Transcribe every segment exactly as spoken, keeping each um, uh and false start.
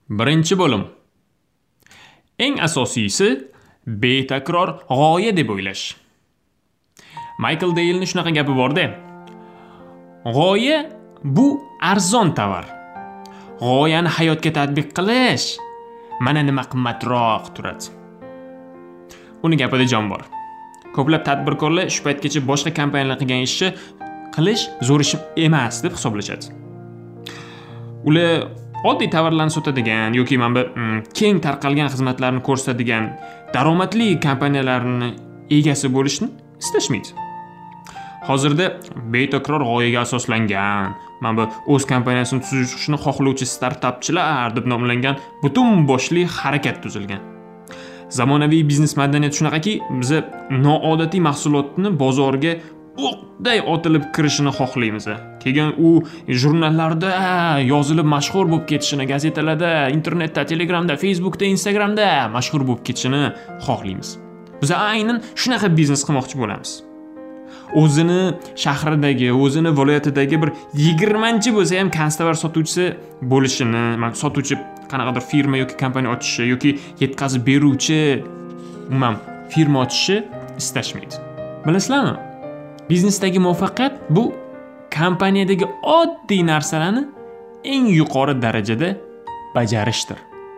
Birinchi bo'lim. Eng asosiysi betakror g'oya deb o'ylash. Michael Dale'ning shunaqa gapi bor-da. G'oya bu arzon tovar. G'oyani hayotga tatbiq qilish mana nima qimmatroq turadi. Uni gapida jon bor. Ko'plab tadbirkorlar shu paytgacha boshqa kompaniyalar qilgan ishni qilish zo'r ish emas deb hisoblashadi. Ular oddiy tovarlarni sotadigan yoki mana bu keng tarqalgan xizmatlarni ko'rsatadigan daromadli kompaniyalarning egasi bo'lishni istashmaydi. Hozirda betakror g'oyaga asoslangan, mana bu o'z kompaniyasini tuzishni xohlovchi startapchilar deb nomlangan butun boshli harakat tuzilgan. Zamonaviy biznes madaniyati shunaqaki, biz noodatiy mahsulotni bozorga o'qday otilib kirishini xohlaymiz. Keyin u jurnallarda yozilib mashhur bo'lib ketishini, gazetalarda, internetda, Telegramda, Facebookda, Instagramda mashhur bo'lib ketishini xohlaymiz. Biz aynan shunaqa biznes qilmoqchi bo'lamiz. O'zini shahridagi, o'zini viloyatidagi bir yigirmanchi bo'lsa ham konstavar sotuvchisi bo'lishini, sotuvchi qanaqadir firma yoki kompaniya ochishi yoki yetkazib beruvchi umuman firma ochishi istashmaydi. Bilasizlarmi? Biznesdagi muvaffaqiyat bu kompaniyadagi oddiy narsalarni eng yuqori darajada bajarishdir.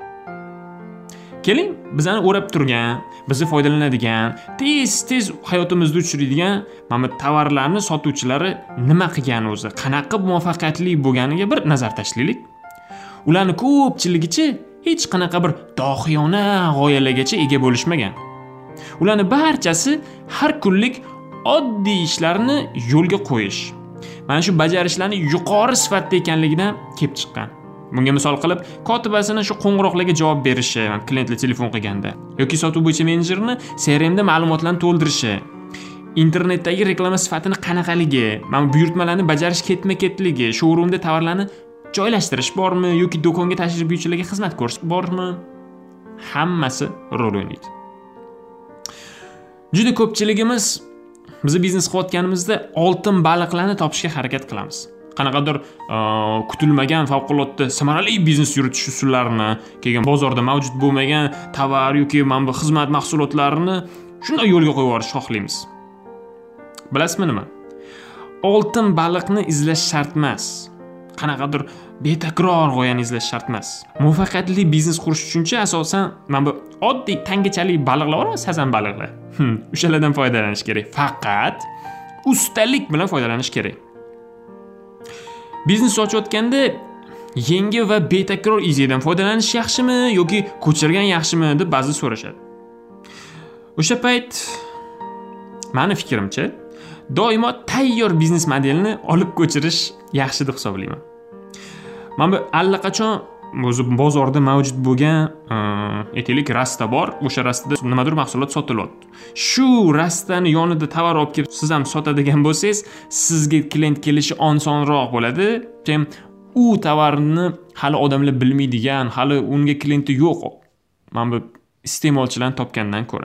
Keling, bizani o'rab turgan, bizni foydalanadigan, tez-tez hayotimizda uchraydigan mana bu tovarlarni sotuvchilari nima qilgan o'zi, qanaqa muvaffaqiyatli bo'lganiga bir nazar tashlaylik. Ularning ko'pchiligicha hech qanaqa bir dohiyona g'oyalargacha ega bo'lishmagan. Ularning barchasi har kunlik oddiy ishlarni yo'lga qo'yish, mana shu bajarishlarning yuqori sifatda ekanligidan kelib chiqqan. Bunga misol qilib, kotibasini shu qo'ng'iroqlarga javob berishi, klientlar telefon qilganda, yoki sotuv bo'yicha menejerni C R M da ma'lumotlarni to'ldirishi, internetdagi reklama sifatini qanaqaligi, mana bu buyurtmalarni bajarish ketma-ketligi, showroomda tovarlarni joylashtirish bormi yoki do'konga tashrif buyuruvchilarga xizmat ko'rsatish bormi? Hammasi rol o'ynaydi. Juda ko'pchiligimiz biz biznes qilayotganimizda oltin baliqlarni topishga harakat qilamiz. Qanaqadir kutilmagan favqulodda samarali biznes yuritish usullarini, keyin bozorda mavjud bo'lmagan tovar yoki mana bu xizmat mahsulotlarini shunday yo'lga qo'yib yuborish xohlaymiz. Bilasizmi nima? Oltin baliqni izlash shart emas. Qanaqadir betakror g'oyani izlash shart emas. Muvaffaqiyatli biznes qurish uchuncha asosan mana bu oddiy tangachalik baliqlar bor, sazan baliqlar. O'shalardan foydalanish kerak. Faqat ustalik bilan foydalanish kerak. Biznes ochayotganda yangi va betakror ideyadan foydalanish yaxshimi yoki ko'chirgan yaxshimi deb ba'zi so'rashadi. O'sha payt meni fikrimcha doimo tayyor biznes modelini olib ko'chirish yaxshi deb hisoblayman. Mana bu allaqachon o'zi bozorda mavjud bo'lgan aytaylik rasta bor, o'sha rastada nimadir mahsulot sotilyapti. Shu rastani yonida tovar olib kelib siz ham sotadigan bo'lsangiz, sizga klient kelishi osonroq bo'ladi. Ham u tovarni hali odamlar bilmaydigan, hali unga klienti yo'q. Mana bu iste'molchilarni topgandan ko'ra.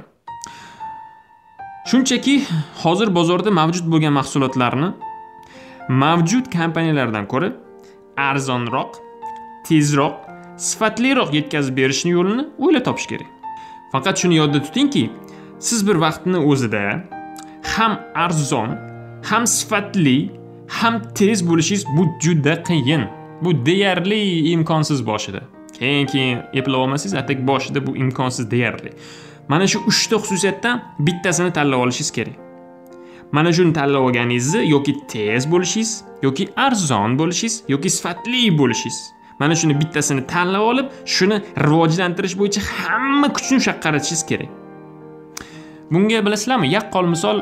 Shunchaki hozir bozorda mavjud bo'lgan mahsulotlarni mavjud kompaniyalardan ko'ra arzonroq, tezroq, sifatliroq yetkazib berishni yo'lini o'ylab topish kerak. Faqat shuni yodda tutingki, siz bir vaqtni o'zida ham arzon, ham sifatli, ham tez bo'lishingiz bu juda qiyin. Bu deyarli imkonsiz boshida. Keyin-keyin eplab olmasangiz, atak boshida bu imkonsiz deyarli. Mana shu uchta xususiyatdan bittasini tanlab olishingiz kerak. Mana shuni tanlab olganingizni yoki tez bo'lishingiz, yoki arzon bo'lishingiz, yoki sifatli bo'lishingiz. Mana shuni bittasini tanlab olib, shuni rivojlantirish bo'yicha hamma kuchni shaqqaratishingiz kerak. Bunga bilasizlarmi, yaqqol misol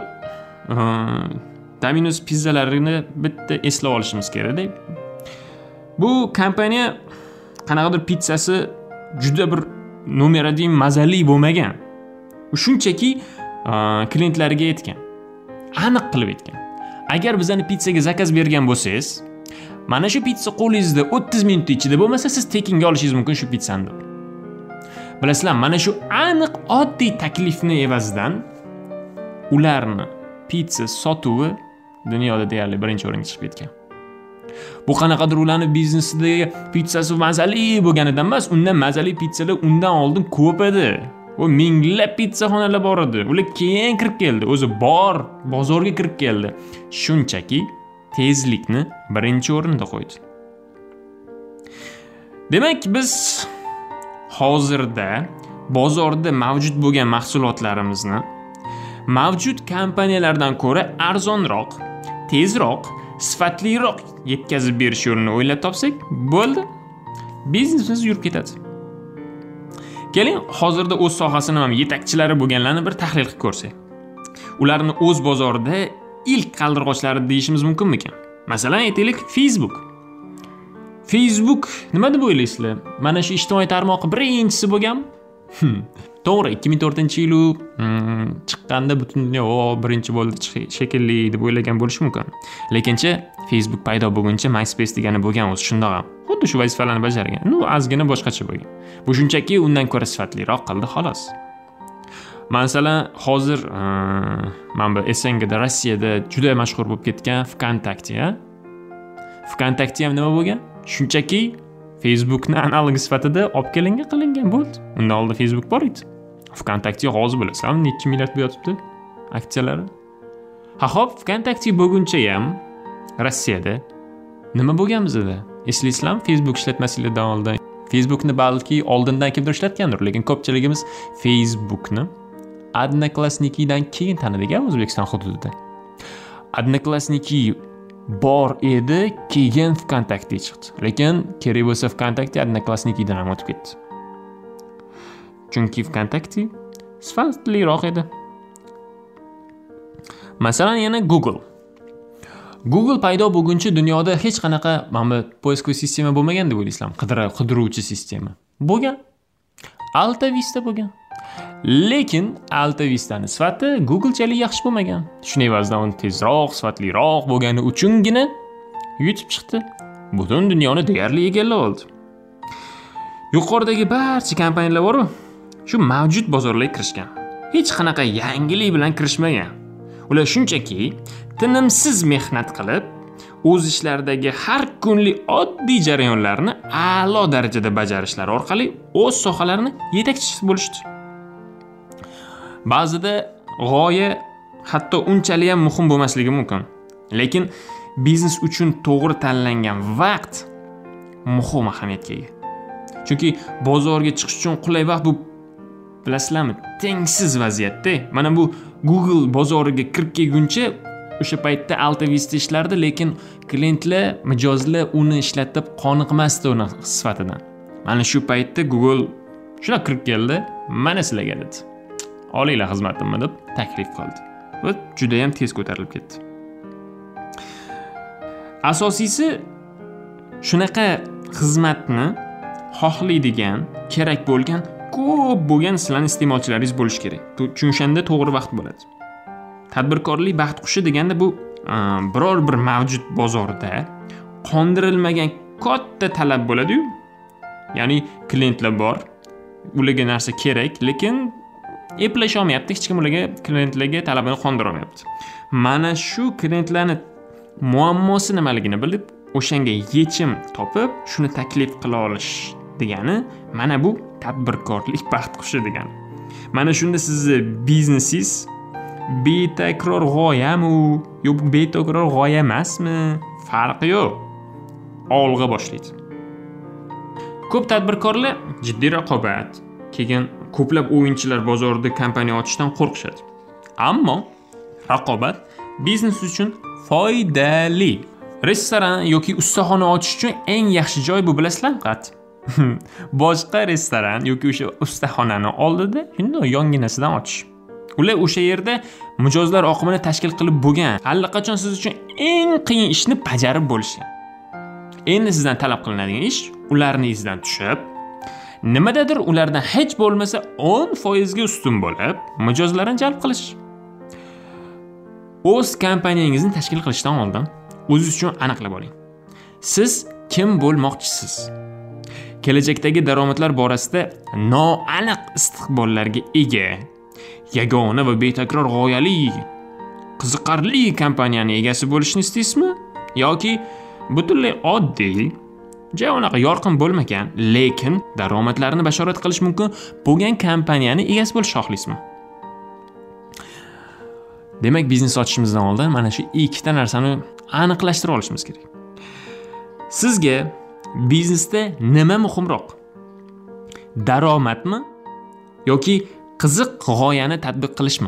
Domino's pizzalarini bitta eslab olishimiz kerak-da. Bu kompaniya qanaqadir pizzasi juda bir nomeradiy mazali bo'lmagan. U shunchaki klientlariga aytgan. Aniq qilib aytgan. Agar bizani pizzaga zakaz bergan bo'lsangiz, mana shu pizza qo'lingizda o'ttiz minut ichida bo'lmasa, siz tekinga olishingiz mumkin shu pizzani. Bilasizlar, mana shu aniq oddiy taklifni evazidan ularni pizza sotuvi dunyoda deyarli birinchi o'ringa chiqib ketgan. Bu qanaqadir ularning biznesidagi pizzasi mazali bo'lganidan emas, undan mazali pizzalar undan oldin ko'p edi. U minglab pizzaxonalar bor edi. Ular keyin kirib keldi. O'zi bor bozorga kirib keldi. Shunchaki tezlikni birinchi o'rinda qo'ydi. Demak, biz hozirda bozorda mavjud bo'lgan mahsulotlarimizni mavjud kompaniyalardan ko'ra arzonroq, tezroq, sifatliroq yetkazib berish yo'lini o'ylab topsak, bo'ldi. Biznesimiz yurib ketadi. Keling, hozirda o'z sohasining ham yetakchilari bo'lganlarni bir tahlil qilib ko'rsak. Ularni o'z bozorida ilk qaldirg'ochlari deyishimiz mumkinmikan? Masalan, aytaylik, Facebook. Facebook nima deb o'ylaysizlar? Mana shu ijtimoiy tarmoq birinchisi bo'lgan. To'g'ri, ikki ming to'rtinchi yil u hmm, chiqqanda butun dunyo o birinchi bo'ldi shekilli deb o'ylagan bo'lish mumkin. Lekinchi Facebook paydo bo'lguncha MySpace degani bo'lgan o'zi shundoq ham. Xuddi shu vazifalarni bajargan. Nu, ozgina boshqacha bo'lgan. Bu shunchaki undan ko'ra sifatliroq qildi xolos. Masalan, hozir mana bu S N G'da, Rossiyada juda mashhur bo'lib ketgan VKontakte, ha? VKontakte ham nima bo'lgan? Shunchaki Facebookni analogi sifatida olib kelingan qilingan bo'ldi. Undan oldin Facebook bor edi. VKontakte hozir bilasizmi, necha milliard bu yotibdi aksiyalari. Ha, xo'p, VKontakte bo'lguncha ham Rossiyada nima bo'lgan bizda? Eslaysizlarmi, Facebook ishlatmaslikdan oldin? Facebookni balki oldindan kimdir ishlatgandir, lekin ko'pchiligimiz Facebookni Odnoklassnikidan keyin tanidik-a O'zbekiston hududida. Odnoklassniki bor edi, keyin VKontakte chiqdi. Lekin kerak bo'lsa VKontakte Odnoklassnikidan ham o'tib ketdi. Chunki VKontakte sifatliroq edi. Masalan, yana Google. Google paydo bo'lguncha dunyoda hech qanaqa mana bu poiskoviy sistema bo'lmagan deb o'ylaysizlarmi? Qidiruv, qidiruvchi sistema. Bo'lgan. Alta Vista bo'lgan. Lekin Alta Vistani sifati Google'chalik yaxshi bo'lmagan. Shuning evazidan uni tezroq, sifatliroq bo'lgani uchungina yutib chiqdi. Butun dunyoni deyarli egallab oldi. Yuqoridagi barcha kompaniyalar bor-ku, shu mavjud bozorlarga kirishgan. Hech qanaqa yangilik bilan kirishmagan. Ular shunchaki tinimsiz mehnat qilib, o'z ishlaridagi har kunlik oddiy jarayonlarni a'lo darajada bajarishlari orqali o'z sohalarini yetakchisi bo'lishdi. Ba'zida g'oya hatto unchalik ham muhim bo'lmasligi mumkin. Lekin biznes uchun to'g'ri tanlangan vaqt muhim ahamiyatga ega. Chunki bozorga chiqish uchun qulay vaqt bu, bilasizlarmi, tengsiz vaziyatda. Mana bu Google bozoriga kirib kelguncha o'sha paytda Alta Vista ishlardi, lekin klientlar, mijozlar uni ishlatib qoniqmasdi uni sifatidan. Mana shu paytda Google shuna kirib keldi, mana sizlarga dedi. Olinglar xizmatimni deb taklif qildi. Va juda ham tez ko'tarilib ketdi. Asosiysi shunaqa xizmatni xohlaydigan, kerak bo'lgan ko'p bo'lgan sizlarning iste'molchilaringiz bo'lish kerak. Chunshanda to'g'ri vaqt bo'ladi. Tadbirkorlik baxt qushi deganda bu biror bir mavjud bozorda qondirilmagan katta talab bo'ladi-yu. Ya'ni klientlar bor, ularga narsa kerak, lekin eplasha olmayapti, hech kim ularga klientlarga talabini qondira olmayapti. Mana shu klientlarning muammosi nimaligini bilib, o'shanga yechim topib, shuni taklif qila olish degani mana bu tadbirkorlik baxt qushi degani. Mana shunda sizni biznesingiz betakror g'oyami, yo'q betakror g'oya emasmi? Farqi yo'q. Olg'a boshlaydi. Ko'p tadbirkorlar jiddiy raqobat, keyin ko'plab o'yinchilar bozorida kompaniya ochishdan qo'rqishadi. Ammo raqobat biznes uchun foydali. Restoran yoki ustaxona ochish uchun eng yaxshi joy bu, bilasizlarmi? Qat. Boshqa restoran yoki o'sha ustaxonani oldida shunday yonginasidan ochish. Ular o'sha yerda mijozlar oqimini tashkil qilib bo'lgan. Allaqachon siz uchun eng qiyin ishni bajarib bo'lishgan. Endi sizdan talab qilinadigan ish ularning izidan tushib, nimadadir ulardan hech bo'lmasa o'n foiz ga ustun bo'lib, mijozlarni jalb qilish. O'z kompaniyangizni tashkil qilishdan oldin o'zingiz uchun aniqlab oling. Siz kim bo'lmoqchisiz? Kelajakdagi daromadlar borasida noaniq istiqbollarga ega, yagona va betakror g'oyali, qiziqarli kompaniyaning egasi bo'lishni istaysizmi? Yoki butunlay oddiy, ja unaqa yorqin bo'lmagan, lekin daromadlarini bashorat qilish mumkin bo'lgan kompaniyani egasi bo'lish xohlaysizmi? Demak, biznes ochishimizdan oldin mana shu ikkita narsani aniqlashtirib olishimiz kerak. Sizga biznesda nima muhimroq? Daromadmi yoki qiziq g'oyani tatbiq qilishmi?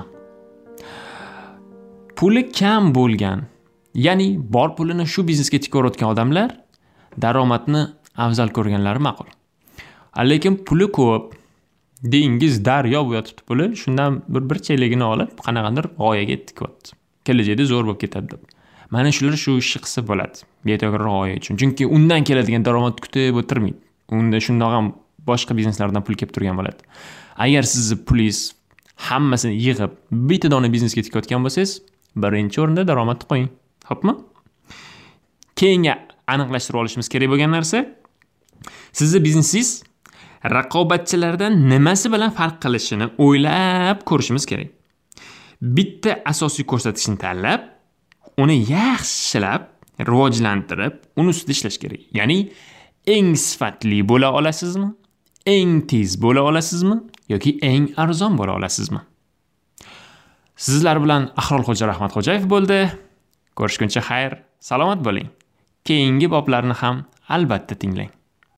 Puli kam bo'lgan, ya'ni bor pulini shu biznesga tikayotgan odamlar daromadni afzal ko'rganlari ma'qul. Lekin puli ko'p, dengiz daryo bo'yatib puli, shundan bir bir cheligini olib, qanaqadir g'oyaga tikyapti. Kelajakda zo'r bo'lib ketadi deb. Mana shular shu ishni qilsa bo'ladi, betakror g'oya uchun. Chunki undan keladigan daromad kutib o'tirmaydi. Unda shundoq ham boshqa bizneslardan pul kelib turgan bo'ladi. Agar sizni pulingiz hammasini yig'ib bitta dona biznesga tikayotgan bo'lsangiz, birinchi o'rinda daromadni qo'ying. Xo'pmi? Keyingi aniqlashtirib olishimiz kerak bo'lgan narsa, sizni biznesingiz raqobatchilardan nimasi bilan farq qilishini o'ylab ko'rishimiz kerak. Bitta asosiy ko'rsatkichni tanlab, uni yaxshilab rivojlantirib, uni ustida ishlash kerak. Ya'ni eng sifatli bo'la olasizmi? Eng tez bo'la olasizmi yoki eng arzon bo'la olasizmi? Sizlar bilan Ahrolxo'ja Rahmatxo'jayev bo'ldi. Ko'rishguncha xayr, salomat bo'ling. Keyingi boblarni ham albatta tinglang.